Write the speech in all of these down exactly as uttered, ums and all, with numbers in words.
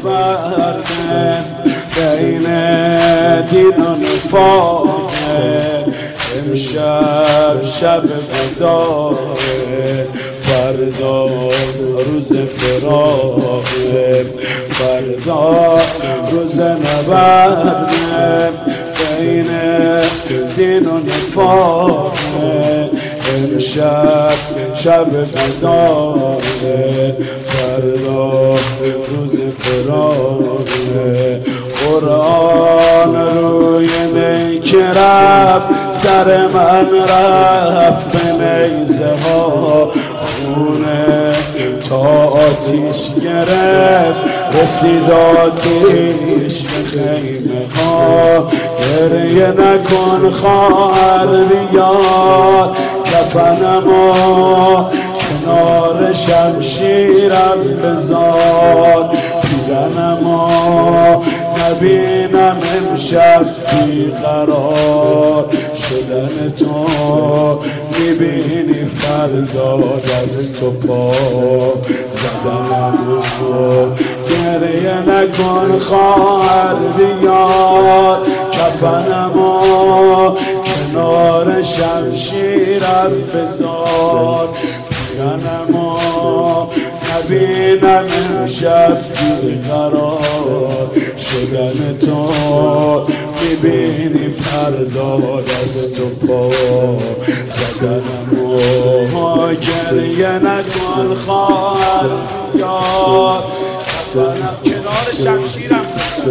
فرده بین دین و نفاقه امشب شب وداعه فردا روز فراقه فردا روز نبرده بین دین و نفاقه امشب شب وداعه فردا روز فراقه قرآن روی نیکه رفت سر من رفت به نیزه ها خونه تا آتیش گرفت رسید آتیش به خیمه ها گریه نکن خواهر بیار کفنمو کنار شمشیرم بذار پیرنمو نبینم امشب بیقرار شدن تو میبینی فردا دست و پا زدنمو گریه نکن خواهر بیار کفنمو کنار شمشیرم بذار پیرنمو نبینم امشب بیقرار شدن تو میبینی فردا دست و پا زدنمو گریه نکن خواهر بیار کنار شمشیرم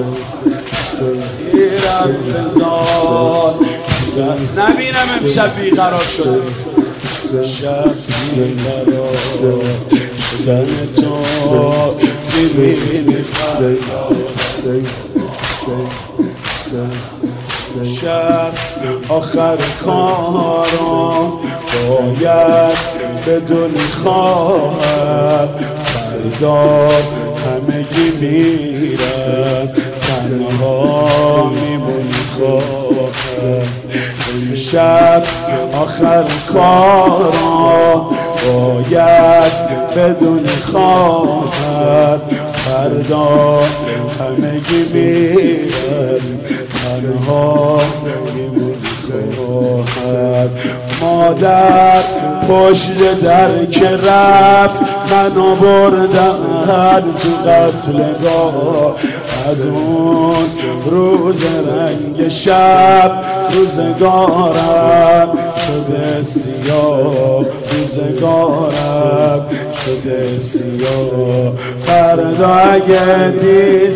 شمشیرم بذار نبینم امشب بیقرار شده شب بیقرار شدن تو میبینی فردا شب آخر کارم باید بدونی خواهر فردا همگی میرن تنها میمونی خواهر امشب آخر کارم باید بدونی خواهر فردا همگی میرن تنها میمونی خواهر مادر پشت در که رفت منو بردن تو قتلگاه از اون روز رنگ شب روزگارم شده سیاه روزگارم شده سیاه فردا اگه دید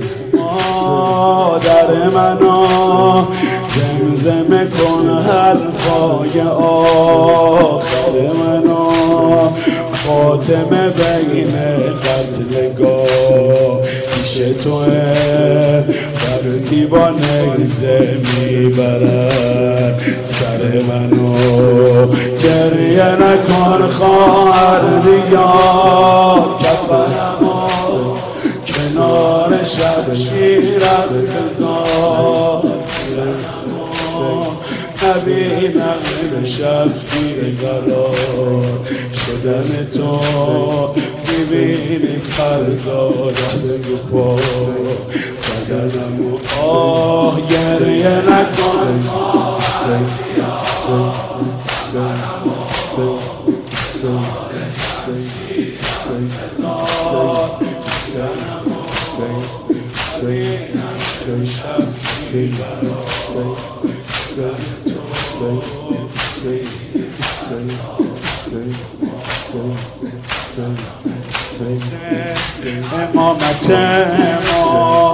مادر منو زمزمه کن حرفای آخر منو خاتمه بین قتلگاه پیش توه وقتی با نیزه میبرن سر منو گریه نکن خواهر بیار کفنمو کنار شمشیرم بذار نبینم امشب بیقرار شدن تو میبینی فردا دست و پا بدنمو آه گریه نکن امامت ما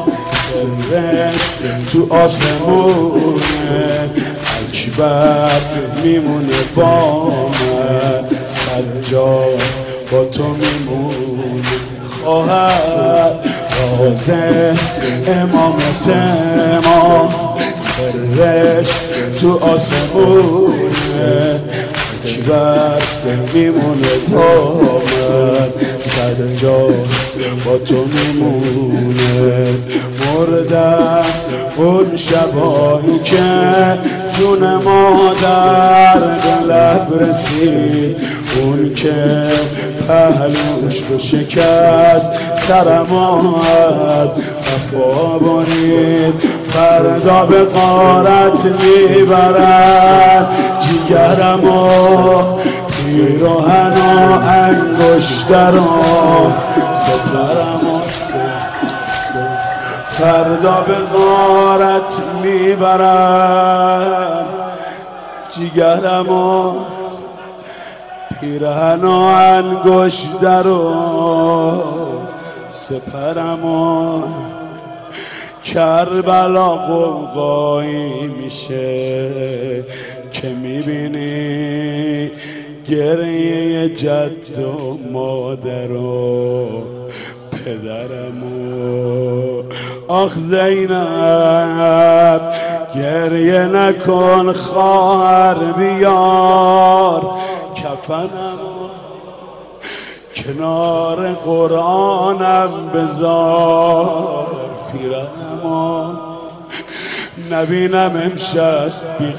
تو آسمونه اکبر میمونه با من سجاد با تو میمونه خواهر رازه امامت ما سرش تو آسمونه اکبر میمونه با من سجاد با تو میمونه مردم اون شبایی که جون مادر به لب رسید اون که پهلوش رو شکست سرم آمد وفا برید فردا به غارت میبرد جیگرم و پیراهن و انگشترم سترم و فردا به غارت میبرد جیگرم و پیرهن و انگشترم سپرم و کربلا قوقایی میشه که میبینی گریه جد و مادر و پدرم و آخ زینب گریه نکن خواهر بیار کفنم کنار قرآنم بذار پیرهنم نبینم امشب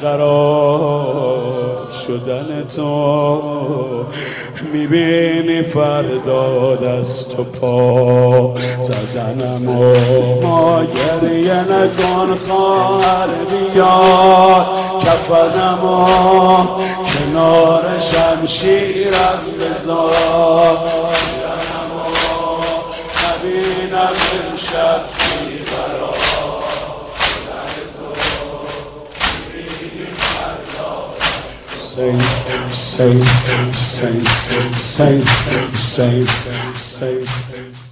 بیقرار شدن تو میبینی فردا دست و پا زدنم و گریه نکن خواهر بیار کفنم و کنار شمشیرم بذار پیرهنم و نبینم امشب بیقرار Say, say, say, say, say, say, say.